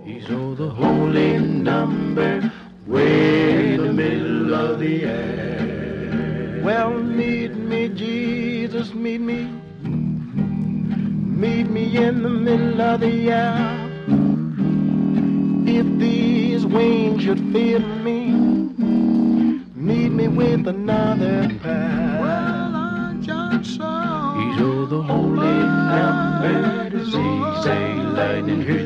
He's oh the holy number, way in the middle of the air. Well, meet me, Jesus, meet me. Meet me in the middle of the air. If these wings should fail me, meet me with another pair. Well, I'm Johnson. He's oh the holy number, to see, say, lightning, hear